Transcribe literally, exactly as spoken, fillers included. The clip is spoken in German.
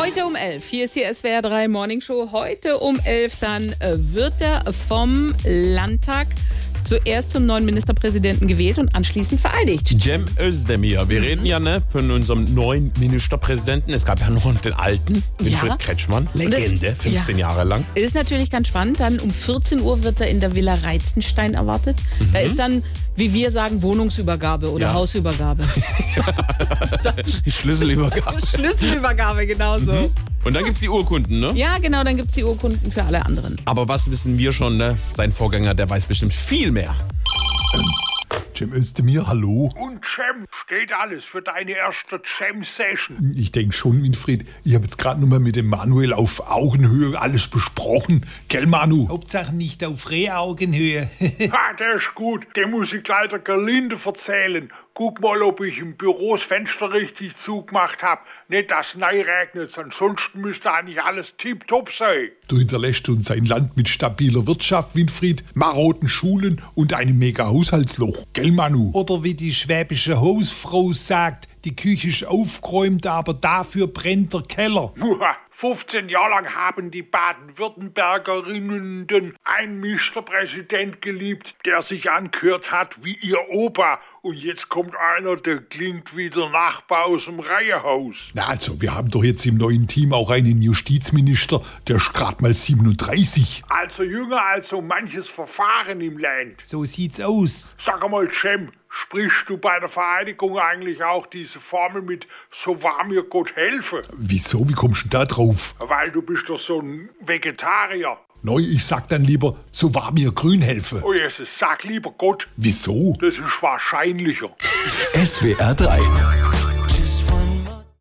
Heute um elf, hier ist die S W R drei Morning Show. Heute um elf dann äh, wird er vom Landtag zuerst zum neuen Ministerpräsidenten gewählt und anschließend vereidigt. Cem Özdemir. Wir mhm. reden ja ne, von unserem neuen Ministerpräsidenten. Es gab ja noch den alten, Winfried ja. Kretschmann. Legende, das, fünfzehn ja. Jahre lang. Ist natürlich ganz spannend. Dann um vierzehn Uhr wird er in der Villa Reitzenstein erwartet. Mhm. Da ist dann, wie wir sagen, Wohnungsübergabe oder ja. Hausübergabe. Schlüsselübergabe. Schlüsselübergabe, genau so. Mhm. Und dann gibt es die Urkunden, ne? Ja, genau, dann gibt es die Urkunden für alle anderen. Aber was wissen wir schon, ne? Sein Vorgänger, der weiß bestimmt viel mehr. Cem Özdemir, hallo. Und Cem, steht alles für deine erste Cem-Session? Ich denke schon, Winfried. Ich habe jetzt gerade noch mal mit dem Manuel auf Augenhöhe alles besprochen. Gell, Manu? Hauptsache nicht auf Reh-Augenhöhe. Ha, der ist gut. Den muss ich leider gelinde verzählen. Guck mal, ob ich im Büro das Fenster richtig zugemacht habe. Nicht, dass es neu regnet, ansonsten müsste eigentlich alles tipptopp sein. Du hinterlässt uns ein Land mit stabiler Wirtschaft, Winfried, maroden Schulen und einem mega Haushaltsloch. Gell, Manu? Oder wie die schwäbische Hausfrau sagt, die Küche ist aufgeräumt, aber dafür brennt der Keller. Uha. fünfzehn Jahre lang haben die Baden-Württembergerinnen den einen Ministerpräsident geliebt, der sich angehört hat wie ihr Opa. Und jetzt kommt einer, der klingt wie der Nachbar aus dem Reihehaus. Na also, wir haben doch jetzt im neuen Team auch einen Justizminister, der ist gerade mal siebenunddreißig. Also jünger als so manches Verfahren im Land. So sieht's aus. Sag mal, Cem, sprichst du bei der Vereidigung eigentlich auch diese Formel mit "So wahr mir Gott helfe"? Wieso? Wie kommst du da drauf? Weil du bist doch so ein Vegetarier. Neu, ich sag dann lieber, so wahr mir grün helfe. Oh Jesus, sag lieber Gott. Wieso? Das ist wahrscheinlicher. S W R drei